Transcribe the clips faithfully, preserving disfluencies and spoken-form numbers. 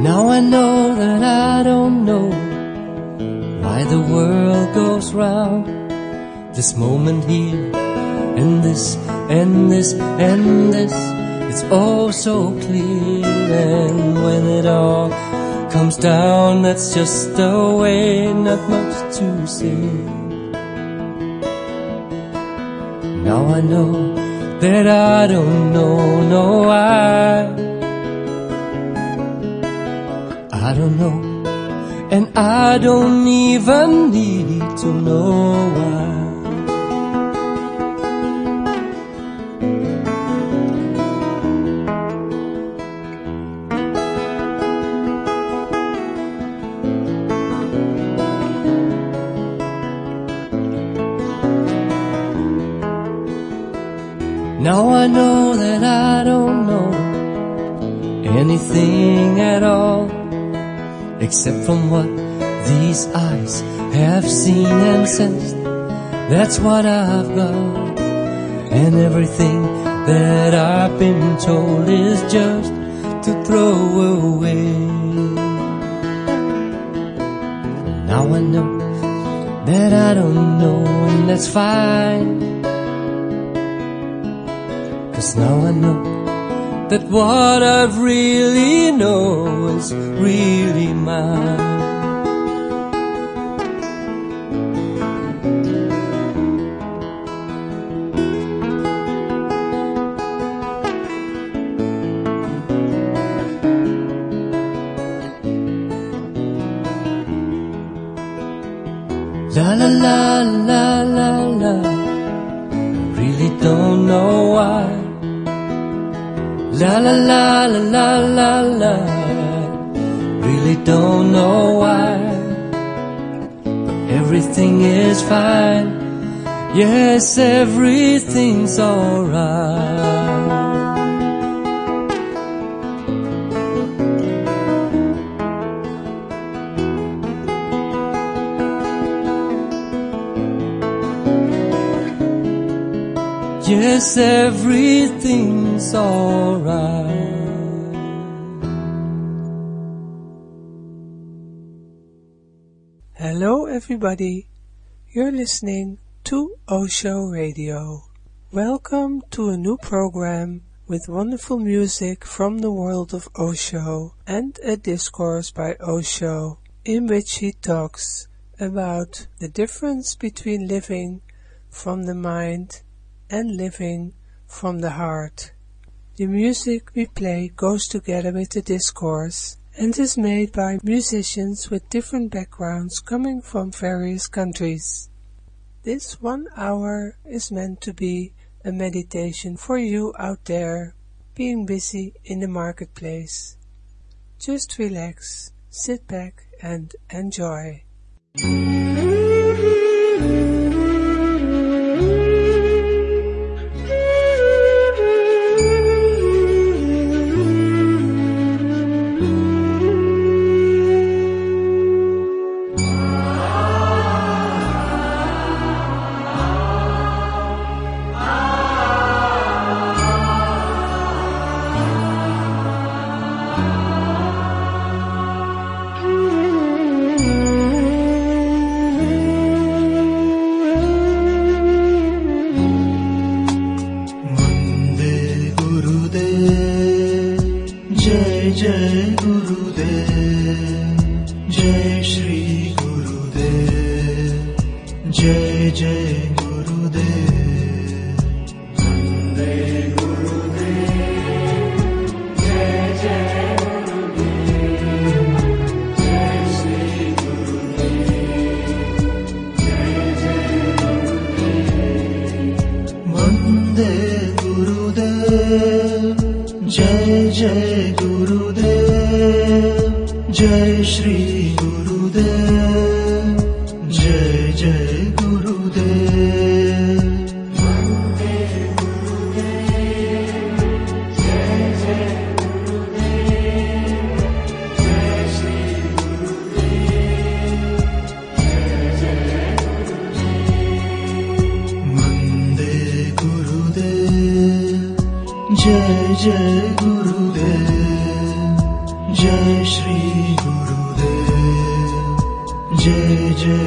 Now I know that I don't know why the world goes round. This moment here, and this, and this, and this, it's all so clear. And when it all comes down, that's just the way, not much to say. Now I know that I don't know, no I I don't know, and I don't even need to know why. Now I know that I don't know anything at all, except from what these eyes have seen and sensed. That's what I've got, and everything that I've been told is just to throw away. Now I know that I don't know, and that's fine, 'cause now I know that what I really know is really mine. La la la la la la, I really don't know why. La la la la la la la, really don't know why. But everything is fine, yes, everything's alright. Yes, everything's alright. Hello everybody, you're listening to Osho Radio. Welcome to a new program with wonderful music from the world of Osho and a discourse by Osho in which he talks about the difference between living from the mind and living from the heart. The music we play goes together with the discourse and is made by musicians with different backgrounds coming from various countries. This one hour is meant to be a meditation for you out there being busy in the marketplace. Just relax, sit back and enjoy. Jai Jai Gurudev Jai Shri Gurudev, Jai Jai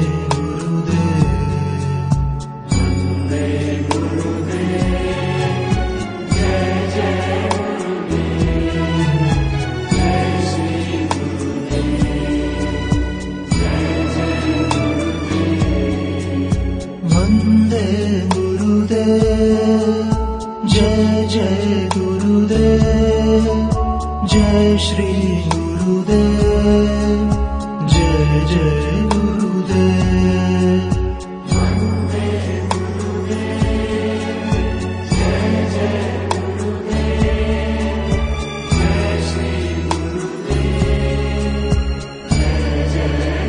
Jai Shri Gurudev, Jai Jai Gurudev, Vande Gurudev, Jai Jai Gurudev, Jai Shri Gurudev, Jai Jai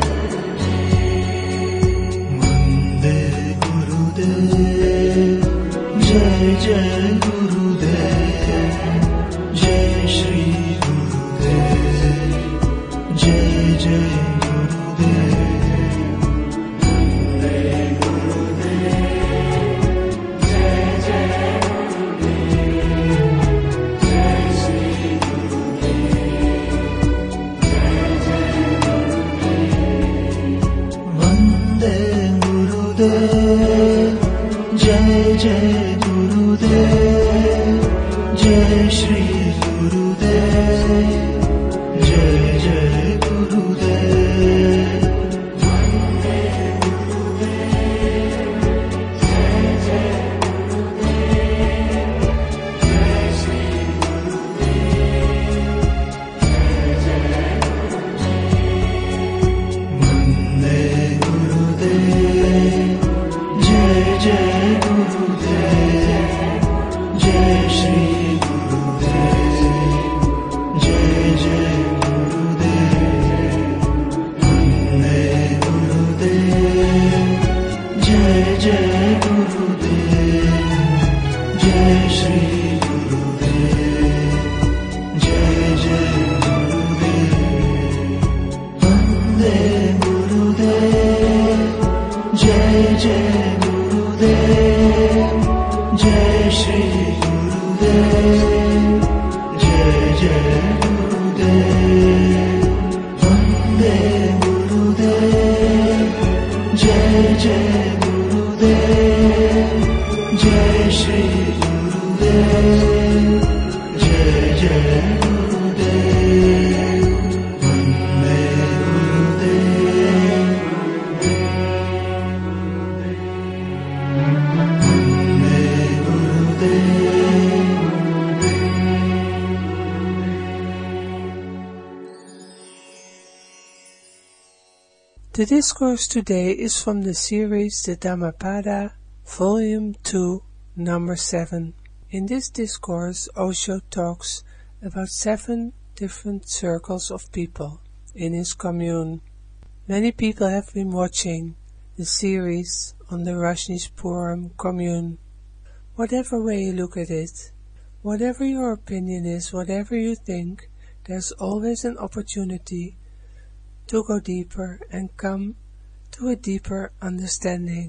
Gurudev, Vande Gurudev, Jai Jai Gurudev, Jai Shri The discourse today is from the series The Dhammapada, Volume two, Number seven. In this discourse, Osho talks about seven different circles of people in his commune. Many people have been watching the series on the Rajneeshpuram commune. Whatever way you look at it, whatever your opinion is, whatever you think, there's always an opportunity to go deeper and come to a deeper understanding.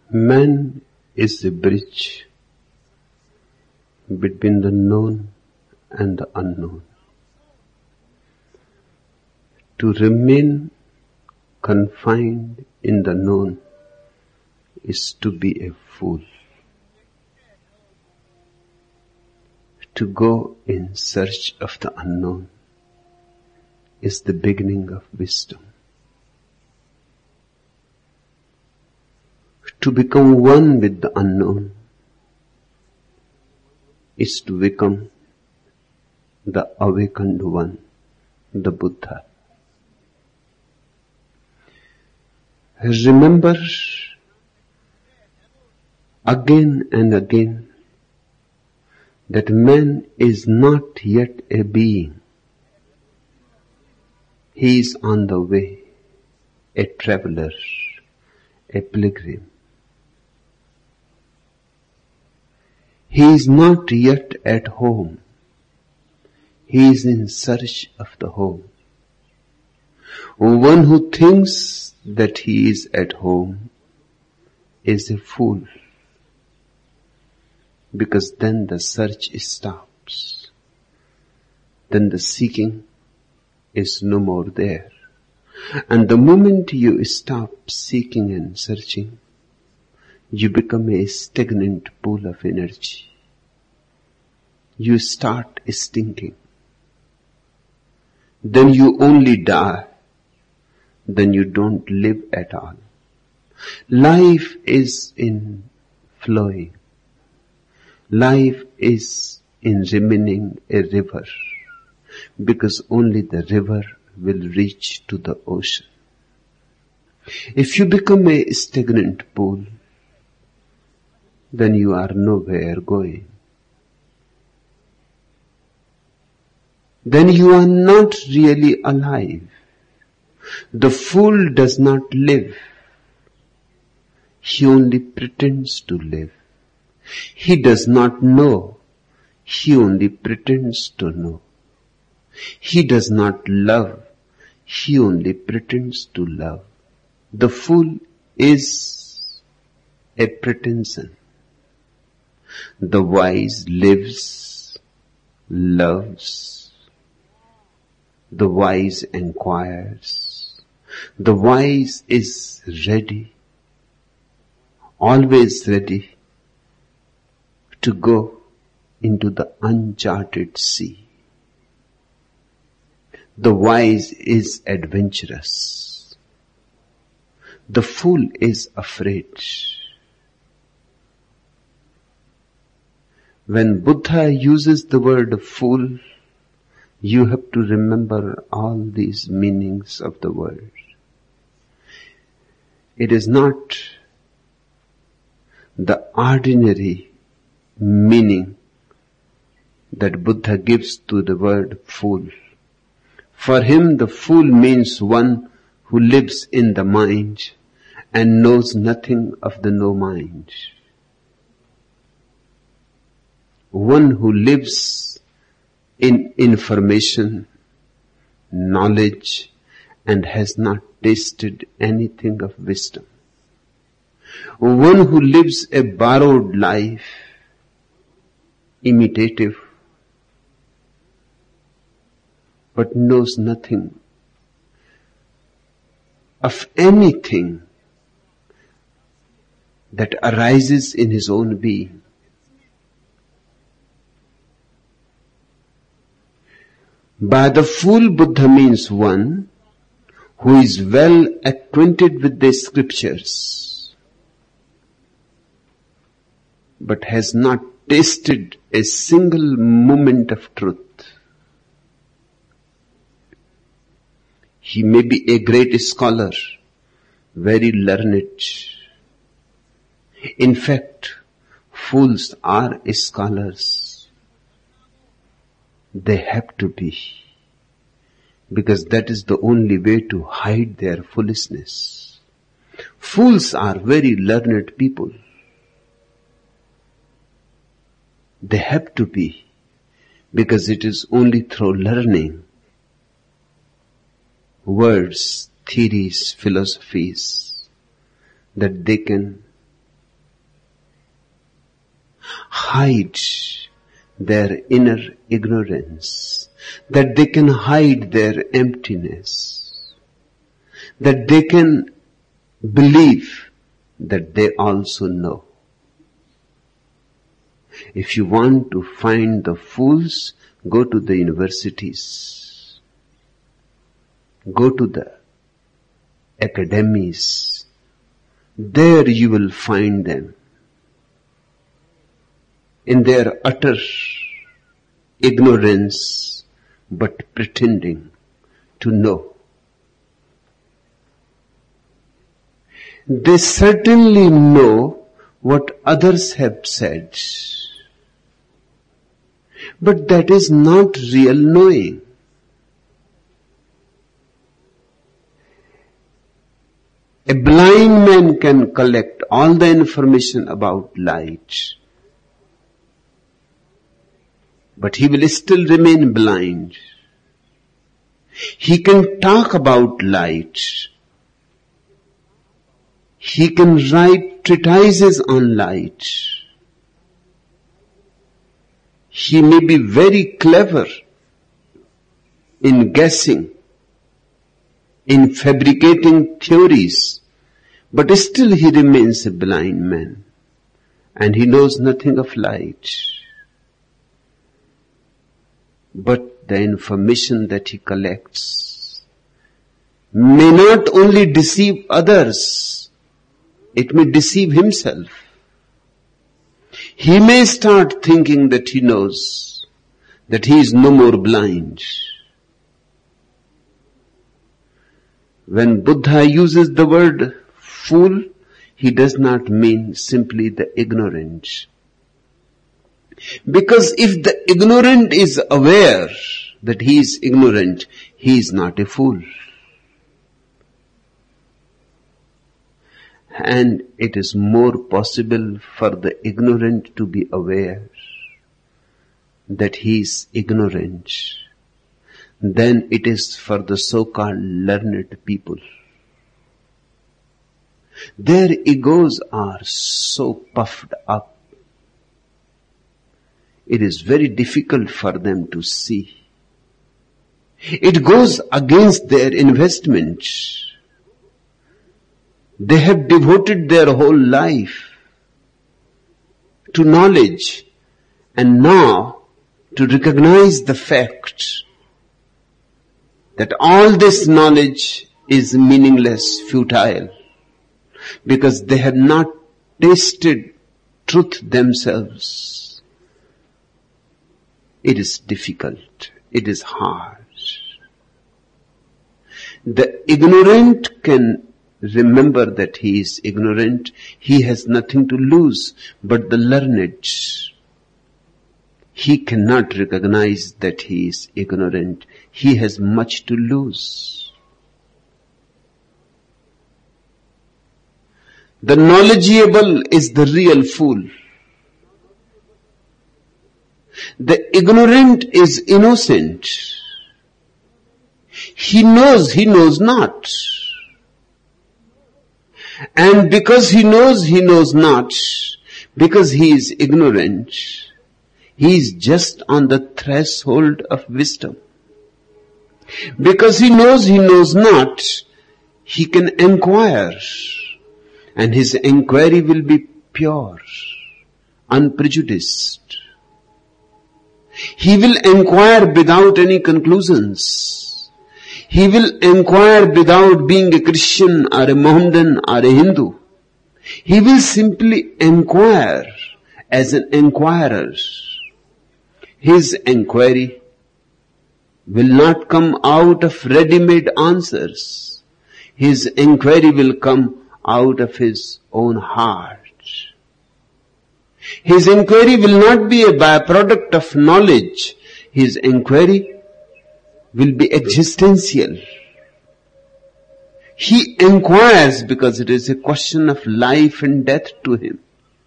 Man is the bridge between the known and the unknown. To remain confined in the known is to be a fool. To go in search of the unknown is the beginning of wisdom. To become one with the unknown is to become the awakened one, the Buddha. Remember again and again that man is not yet a being. He is on the way, a traveler, a pilgrim. He is not yet at home. He is in search of the home. One who thinks that he is at home is a fool, because then the search stops. Then the seeking is no more there. And the moment you stop seeking and searching, you become a stagnant pool of energy. You start stinking. Then you only die. Then you don't live at all. Life is in flowing. Life is in remaining a river, because only the river will reach to the ocean. If you become a stagnant pool, then you are nowhere going. Then you are not really alive. The fool does not live. He only pretends to live. He does not know. He only pretends to know. He does not love. He only pretends to love. The fool is a pretension. The wise lives, loves. The wise inquires. The wise is ready, always ready to go into the uncharted sea. The wise is adventurous. The fool is afraid. When Buddha uses the word fool, you have to remember all these meanings of the word. It is not the ordinary meaning that Buddha gives to the word fool. For him, the fool means one who lives in the mind and knows nothing of the no mind. One who lives in information, knowledge, and has not tasted anything of wisdom. One who lives a borrowed life, imitative, but knows nothing of anything that arises in his own being. By the fool, Buddha means one who is well acquainted with the scriptures, but has not tasted a single moment of truth. He may be a great scholar, very learned. In fact, fools are scholars. They have to be, because that is the only way to hide their foolishness. Fools are very learned people. They have to be, because it is only through learning words, theories, philosophies that they can hide their inner ignorance, that they can hide their emptiness, that they can believe that they also know. If you want to find the fools, go to the universities, go to the academies. There you will find them in their utter ignorance, but pretending to know. They certainly know what others have said, but that is not real knowing. A blind man can collect all the information about light, but he will still remain blind. He can talk about light. He can write treatises on light. He may be very clever in guessing, in fabricating theories, but still he remains a blind man and he knows nothing of light. But the information that he collects may not only deceive others, it may deceive himself. He may start thinking that he knows, that he is no more blind. When Buddha uses the word fool, he does not mean simply the ignorant. Because if the ignorant is aware that he is ignorant, he is not a fool. And it is more possible for the ignorant to be aware that he is ignorant than it is for the so-called learned people. Their egos are so puffed up. It is very difficult for them to see. It goes against their investment. They have devoted their whole life to knowledge, and now to recognize the fact that all this knowledge is meaningless, futile, because they have not tasted truth themselves. It is difficult. It is hard. The ignorant can remember that he is ignorant. He has nothing to lose. But the learned, he cannot recognize that he is ignorant. He has much to lose. The knowledgeable is the real fool. The ignorant is innocent. He knows he knows not. And because he knows he knows not, because he is ignorant, he is just on the threshold of wisdom. Because he knows he knows not, he can inquire, and his inquiry will be pure, unprejudiced. He will inquire without any conclusions. He will inquire without being a Christian or a Mohammedan or a Hindu. He will simply inquire as an inquirer. His inquiry will not come out of ready-made answers. His inquiry will come out of his own heart. His inquiry will not be a byproduct of knowledge. His inquiry will be existential. He inquires because it is a question of life and death to him.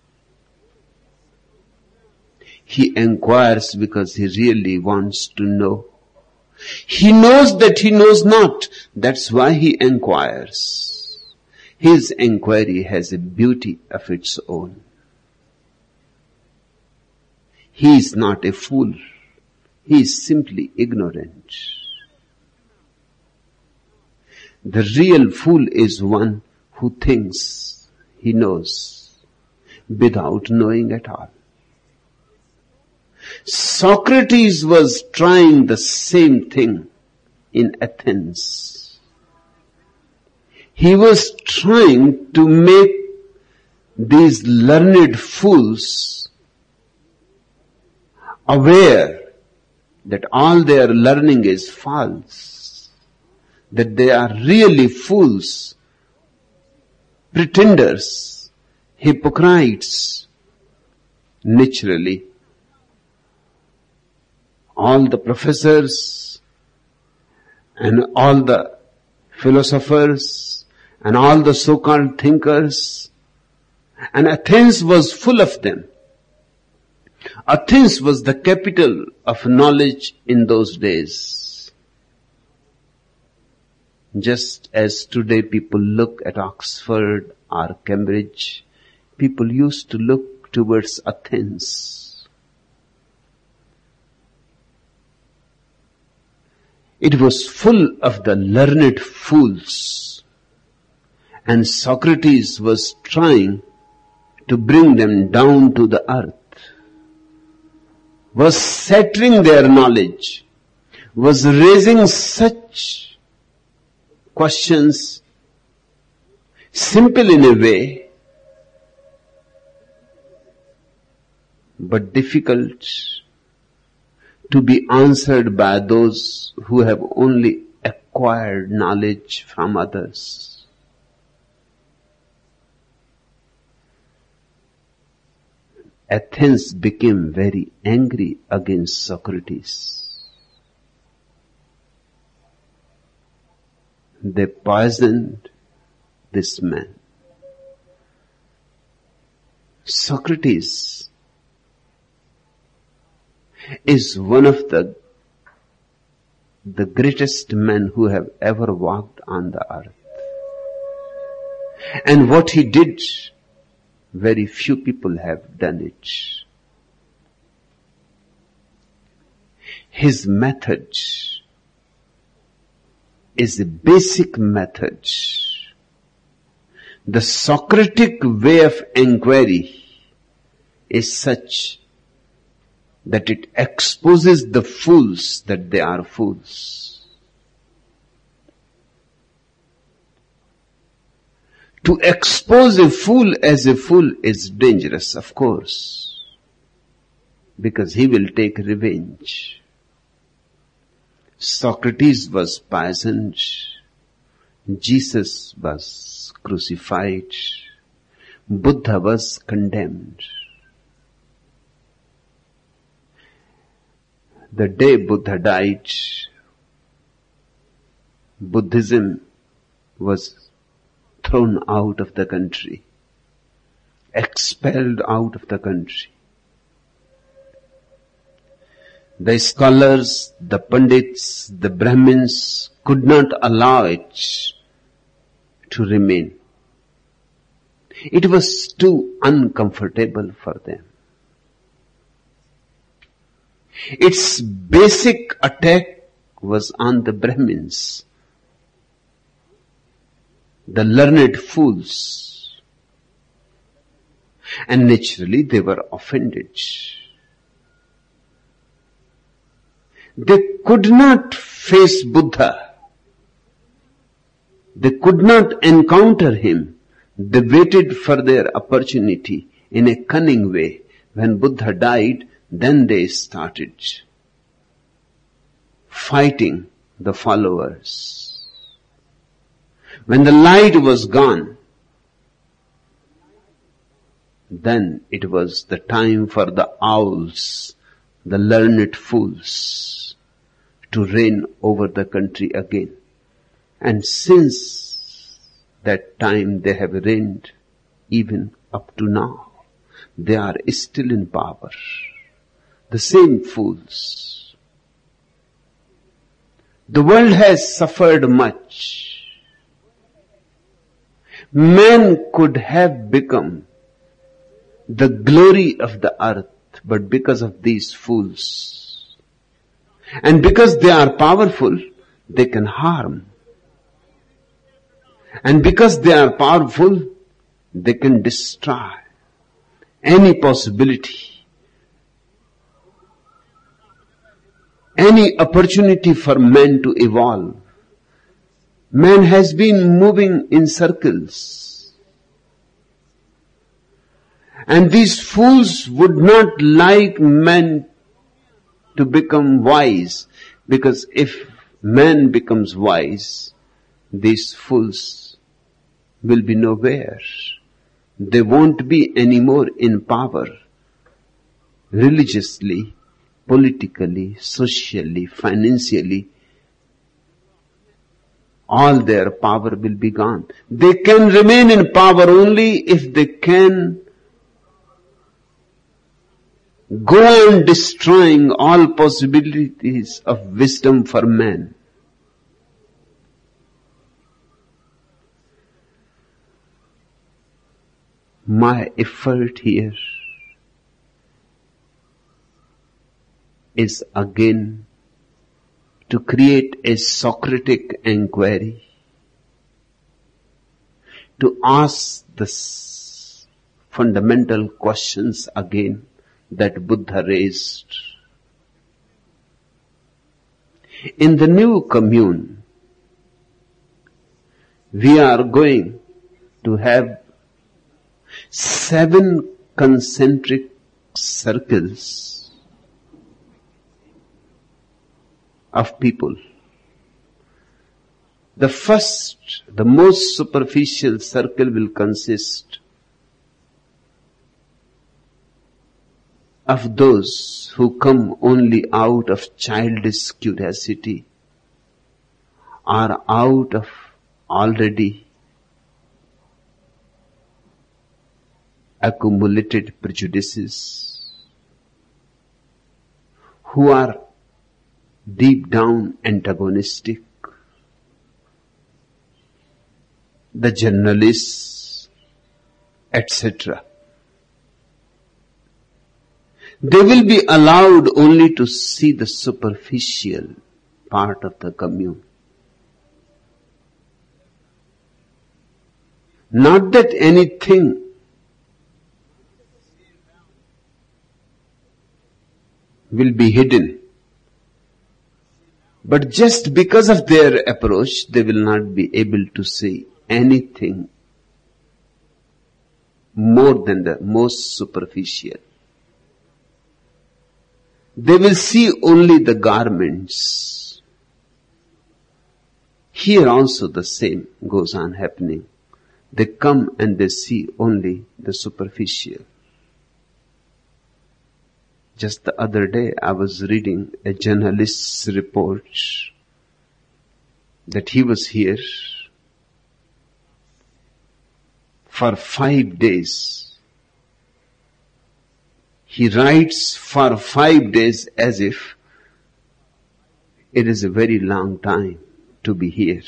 He inquires because he really wants to know. He knows that he knows not. That's why he inquires. His inquiry has a beauty of its own. he is not a fool. He is simply ignorant. The real fool is one who thinks he knows without knowing at all. Socrates was trying the same thing in Athens. He was trying to make these learned fools aware that all their learning is false, that they are really fools, pretenders, hypocrites. Naturally, all the professors and all the philosophers and all the so-called thinkers, and Athens was full of them. Athens was the capital of knowledge in those days. Just as today people look at Oxford or Cambridge, people used to look towards Athens. It was full of the learned fools, and Socrates was trying to bring them down to the earth, was shattering their knowledge, was raising such questions, simple in a way, but difficult to be answered by those who have only acquired knowledge from others. Athens became very angry against Socrates. They poisoned this man. Socrates is one of the, the greatest men who have ever walked on the earth. And what he did, very few people have done it. His method is a basic method. The Socratic way of inquiry is such that it exposes the fools that they are fools. To expose a fool as a fool is dangerous, of course, because he will take revenge. Socrates was poisoned. Jesus was crucified. Buddha was condemned. The day Buddha died, Buddhism was thrown out of the country, expelled out of the country. The scholars, the Pandits, the Brahmins could not allow it to remain. It was too uncomfortable for them. Its basic attack was on the Brahmins, the learned fools, and naturally they were offended. They could not face Buddha. They could not encounter him. They waited for their opportunity in a cunning way. When Buddha died, then they started fighting the followers. When the light was gone, then it was the time for the owls, the learned fools, to reign over the country again. And since that time they have reigned even up to now. They are still in power. The same fools. The world has suffered much. Man could have become the glory of the earth but because of these fools. And because they are powerful, they can harm. And because they are powerful, they can destroy any possibility, any opportunity for man to evolve. Man has been moving in circles. And these fools would not like man to become wise, because if man becomes wise, these fools will be nowhere. They won't be anymore in power, religiously, politically, socially, financially. All their power will be gone. They can remain in power only if they can go on destroying all possibilities of wisdom for man. My effort here is again to create a Socratic inquiry, to ask the fundamental questions again that Buddha raised. In the new commune, we are going to have seven concentric circles of people. The first, the most superficial circle will consist of those who come only out of childish curiosity or out of already accumulated prejudices, who are deep down antagonistic, the journalists, et cetera. They will be allowed only to see the superficial part of the commune. Not that anything will be hidden, but just because of their approach, they will not be able to see anything more than the most superficial. They will see only the garments. Here also the same goes on happening. They come and they see only the superficial. Just the other day I was reading a journalist's report that he was here for five days. He writes for five days as if it is a very long time to be here.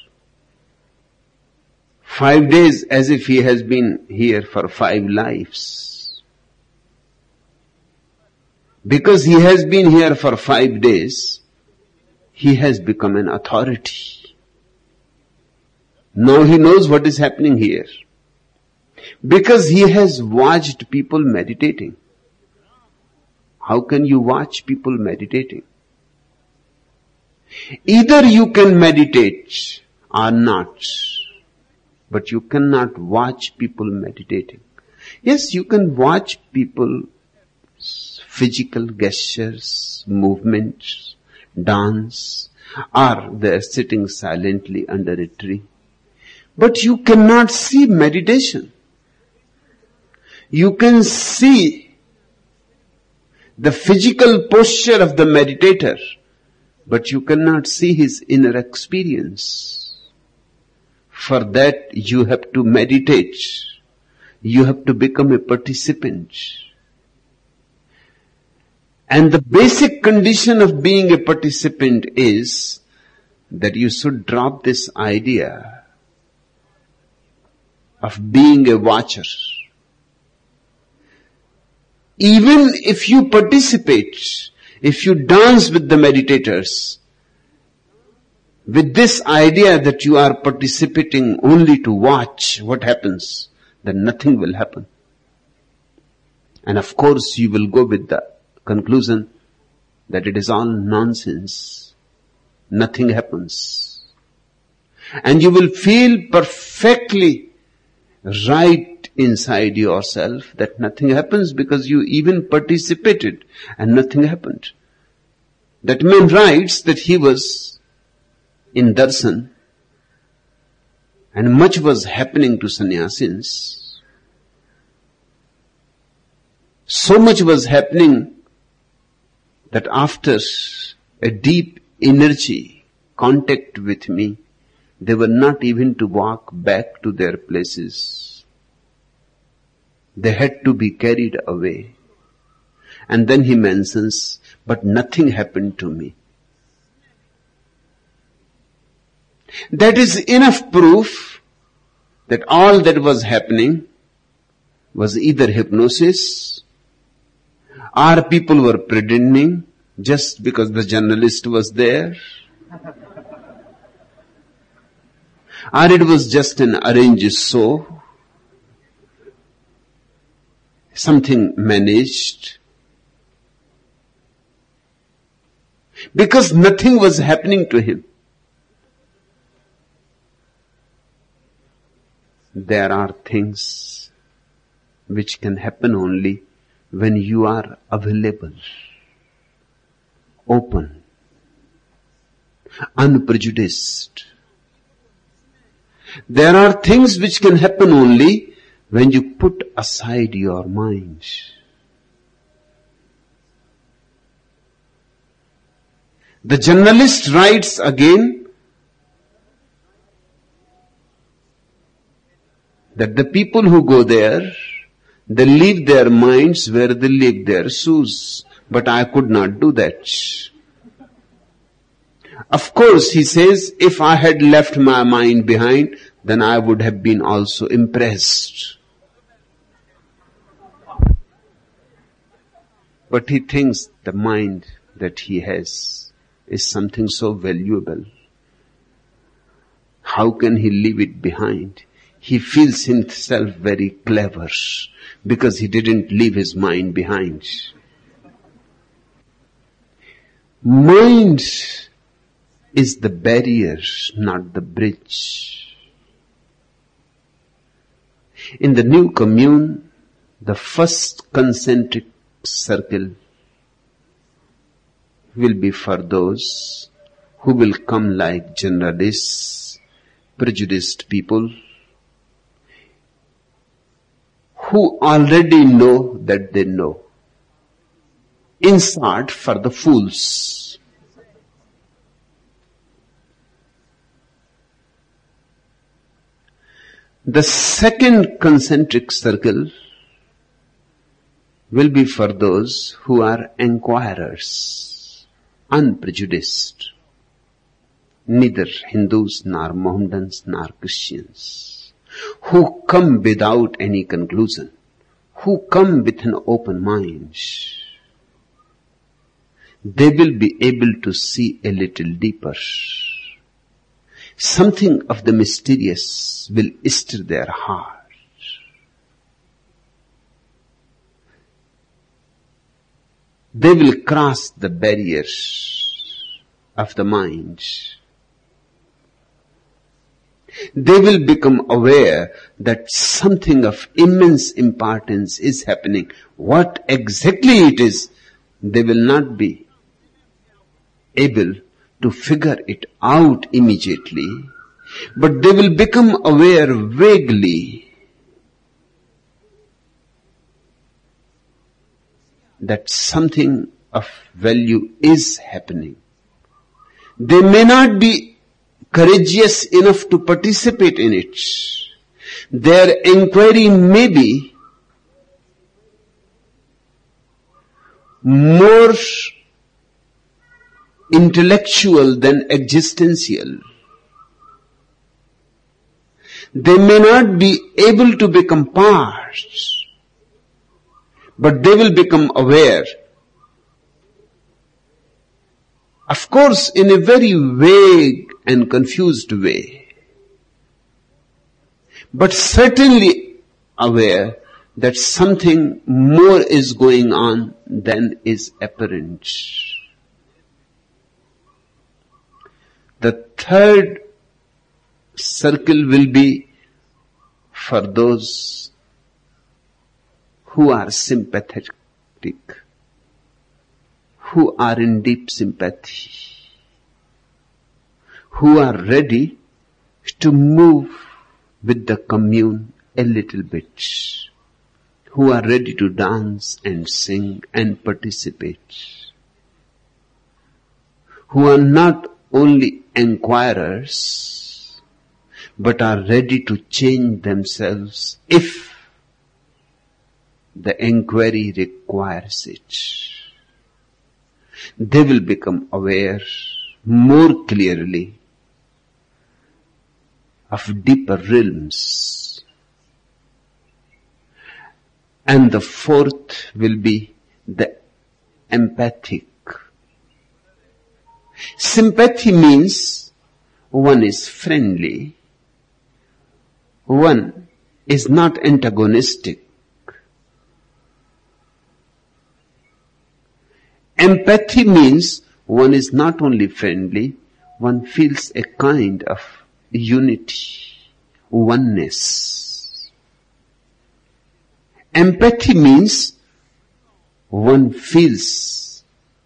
Five days as if he has been here for five lives. Because he has been here for five days, he has become an authority. Now he knows what is happening here. Because he has watched people meditating. How can you watch people meditating? Either you can meditate or not, but you cannot watch people meditating. Yes, you can watch people physical gestures, movements, dance, or they are sitting silently under a tree. But you cannot see meditation. You can see the physical posture of the meditator, but you cannot see his inner experience. For that you have to meditate. You have to become a participant. And the basic condition of being a participant is that you should drop this idea of being a watcher. even if you participate, if you dance with the meditators, with this idea that you are participating only to watch what happens, then nothing will happen. And of course you will go with the conclusion that it is all nonsense. Nothing happens. And you will feel perfectly right inside yourself that nothing happens because you even participated and nothing happened. That man writes that he was in darshan and much was happening to sannyasins. So much was happening that after a deep energy contact with me, they were not even to walk back to their places. They had to be carried away. And then he mentions, but nothing happened to me. That is enough proof that all that was happening was either hypnosis or people were pretending just because the journalist was there, or it was just an arranged show, something managed. Because nothing was happening to him. There are things which can happen only when you are available, open, unprejudiced. There are things which can happen only when you put aside your mind. The journalist writes again that the people who go there, they leave their minds where they leave their shoes. But I could not do that. Of course, he says, if I had left my mind behind, then I would have been also impressed. But he thinks the mind that he has is something so valuable. How can he leave it behind? He feels himself very clever because he didn't leave his mind behind. Mind is the barrier, not the bridge. In the new commune, the first concentric circle will be for those who will come like generalists, prejudiced people, who already know that they know. In short, for the fools. The second concentric circle will be for those who are inquirers, unprejudiced, neither Hindus nor Mohammedans nor Christians, who come without any conclusion, who come with an open mind. They will be able to see a little deeper. Something of the mysterious will stir their heart. They will cross the barriers of the mind. They will become aware that something of immense importance is happening. What exactly it is, they will not be able to figure it out immediately, but they will become aware vaguely that something of value is happening. They may not be courageous enough to participate in it. Their inquiry may be more intellectual than existential. They may not be able to become part, but they will become aware. Of course, in a very vague and confused way, but certainly aware that something more is going on than is apparent. The third circle will be for those who are sympathetic, who are in deep sympathy, who are ready to move with the commune a little bit, who are ready to dance and sing and participate, who are not only inquirers, but are ready to change themselves if the inquiry requires it. They will become aware more clearly of deeper realms. And the fourth will be the empathic. Sympathy means one is friendly, one is not antagonistic. Empathy means one is not only friendly, one feels a kind of unity, oneness. Empathy means one feels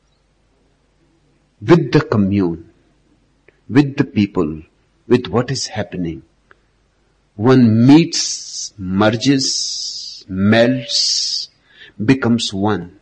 with the commune, with the people, with what is happening. One meets, merges, melts, becomes one.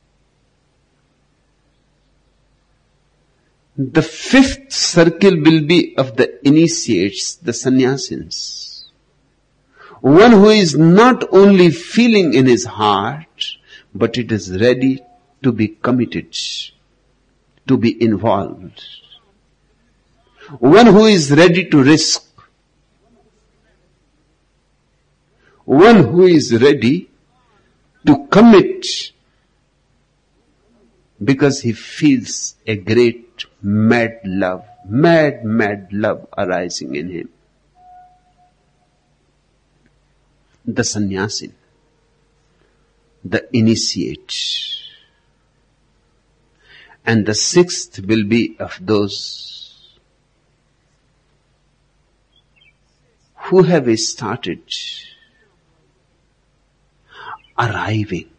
The fifth circle will be of the initiates, the sannyasins. One who is not only feeling in his heart, but it is ready to be committed, to be involved. One who is ready to risk. One who is ready to commit because he feels a great mad love, mad, mad love arising in him. The sannyasin, the initiate. And the sixth will be of those who have started arriving,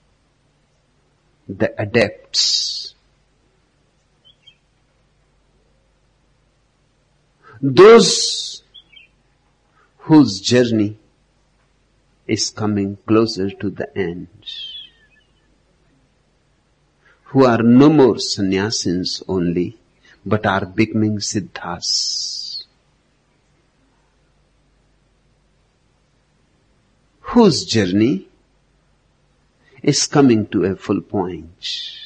the adepts, those whose journey is coming closer to the end, who are no more sannyasins only, but are becoming siddhas, whose journey is coming to a full point,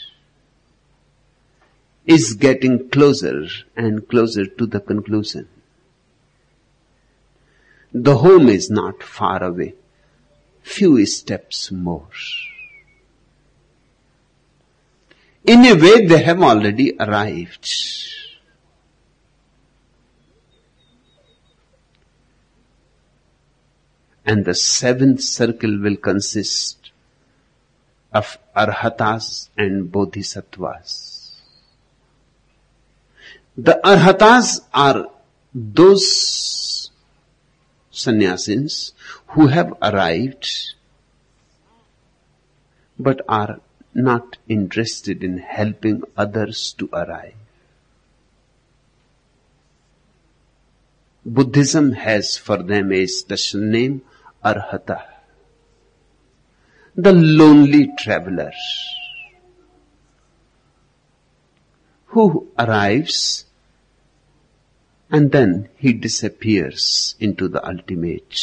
is getting closer and closer to the conclusion. The home is not far away, few steps more. In a way, they have already arrived. And the seventh circle will consist of arhatas and bodhisattvas. The arhatas are those sannyasins who have arrived but are not interested in helping others to arrive. Buddhism has for them a special name, arhata, the lonely traveler who arrives and then he disappears into the ultimate.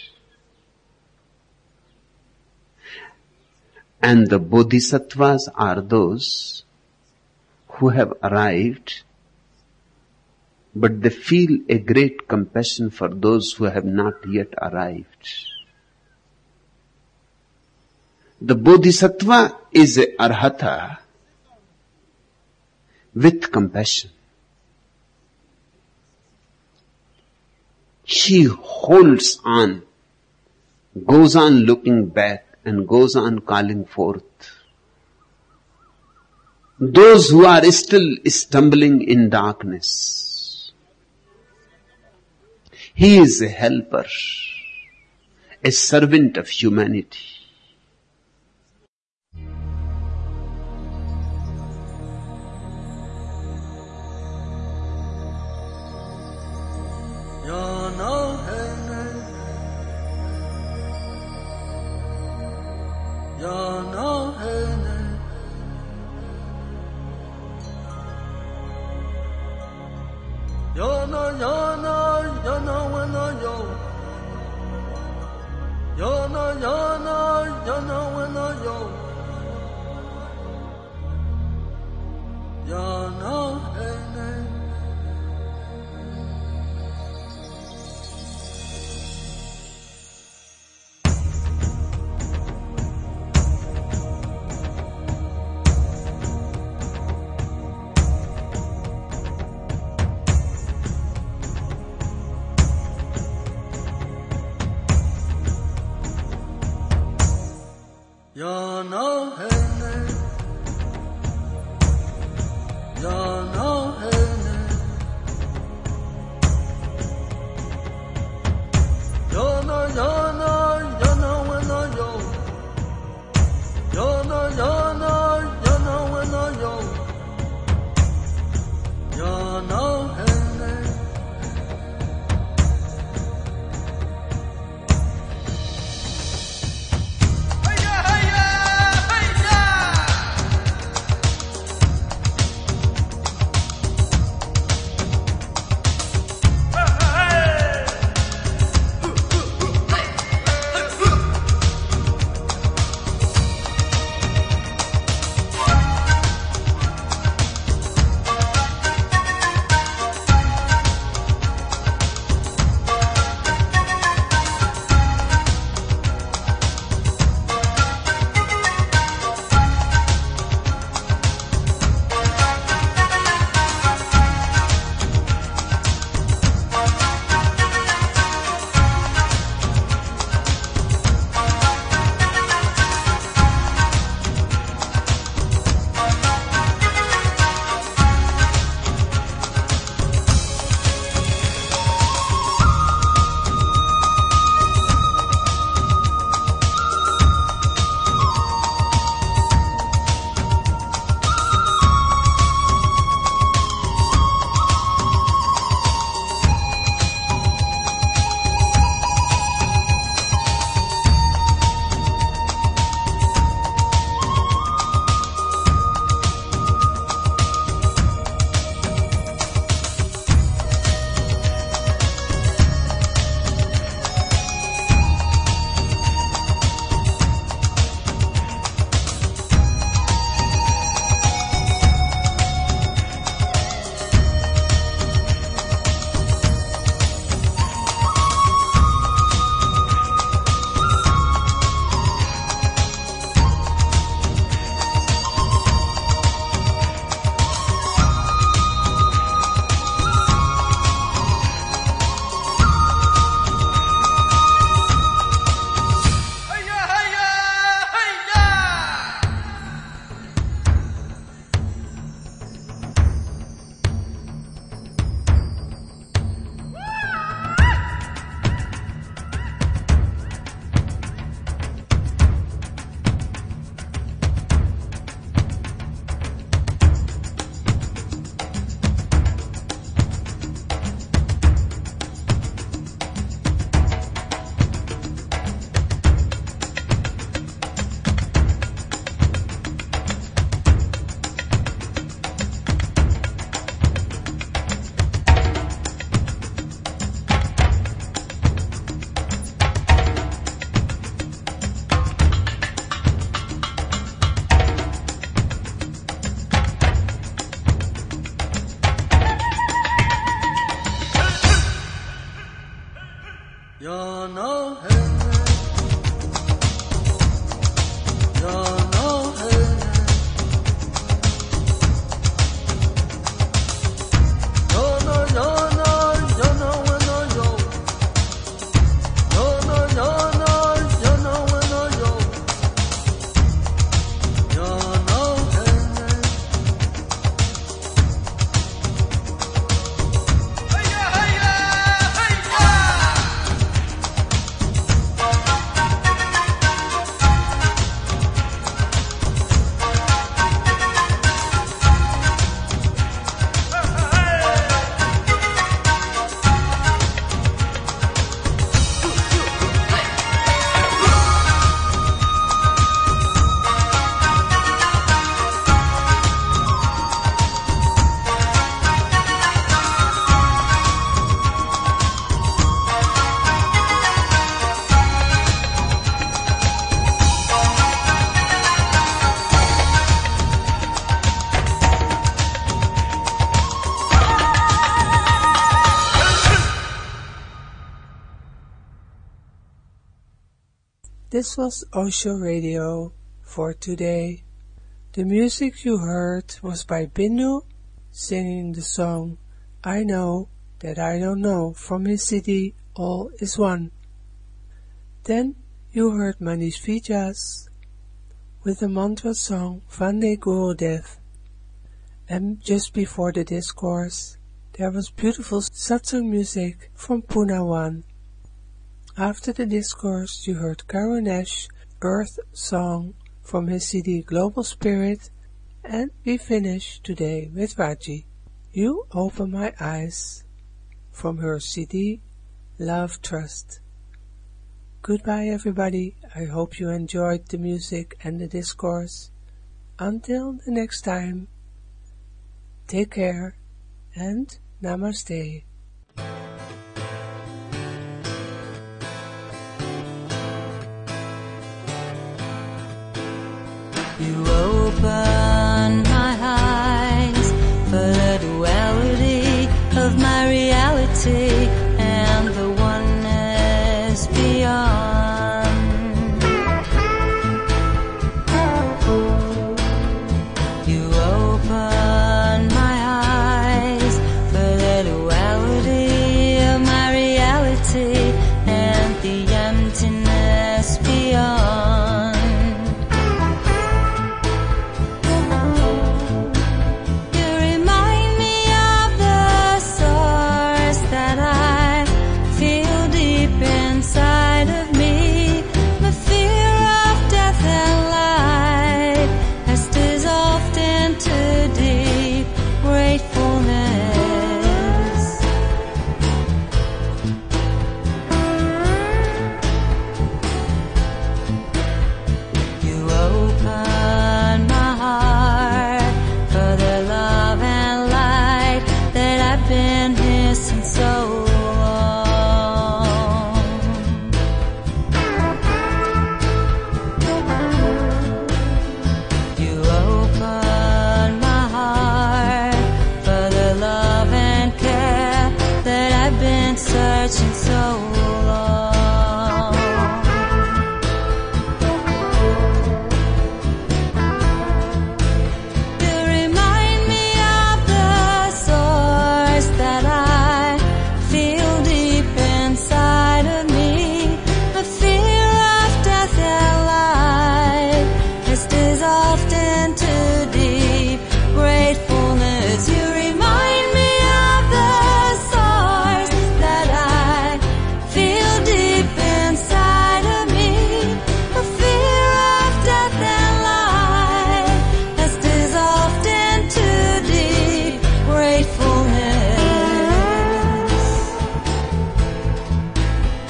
And the bodhisattvas are those who have arrived, but they feel a great compassion for those who have not yet arrived. The Bodhisattva is a arhata with compassion. He holds on, goes on looking back, and goes on calling forth. Those who are still stumbling in darkness. He is a helper, a servant of humanity. Hey, yeah, hey, yeah, hey, yeah. This was Osho Radio for today. The music you heard was by Bindu, singing the song I Know That I Don't Know from his C D All Is One. Then you heard Manish Vijas with the mantra song Vande Gurudev. And just before the discourse, there was beautiful satsang music from Pune One. After the discourse, you heard Karunesh Earth song from his C D Global Spirit, and we finish today with Raji, You Open My Eyes, from her C D Love Trust. Goodbye everybody, I hope you enjoyed the music and the discourse. Until the next time, take care and Namaste. You open my eyes for the duality of my reality and the oneness beyond. You open my eyes for the duality of my reality and the emptiness beyond.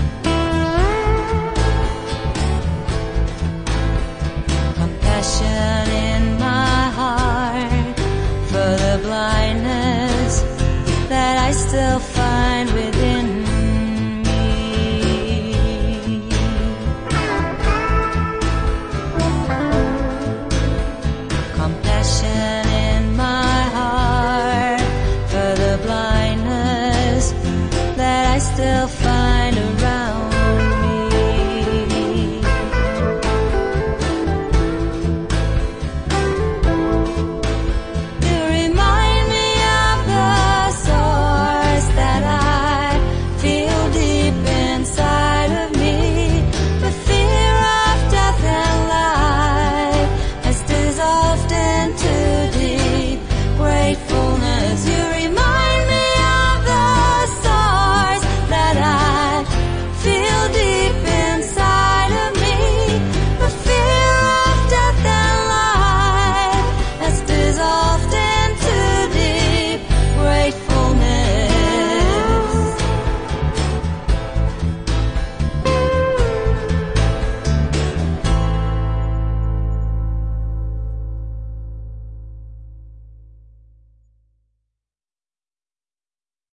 Compassion